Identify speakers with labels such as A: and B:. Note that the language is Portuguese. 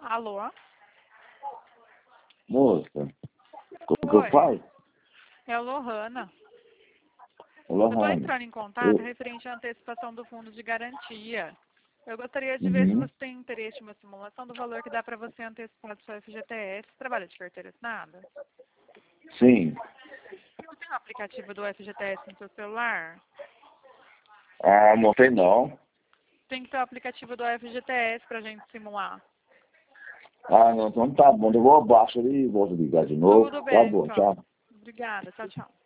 A: Alô?
B: Moça, como que
A: Oi,
B: eu faço?
A: é a Lohana.
B: Ô,
A: Eu estou
B: Lohane,
A: entrando em contato
B: eu...
A: referente à antecipação do fundo de garantia. Eu gostaria de ver se
B: Uhum.
A: você tem interesse em uma simulação do valor que dá para você antecipar do seu FGTS. Trabalha de carteira assinada?
B: Sim.
A: Você tem o aplicativo do FGTS no seu celular?
B: Ah, não tem não.
A: Tem que ter o aplicativo do FGTS para a gente simular.
B: Ah, não, então tá bom. Eu vou abaixo ali e volto ligar de novo.
A: Tudo
B: Tá
A: bem,
B: bom,
A: então.
B: tchau.
A: Obrigada. Tchau, tchau.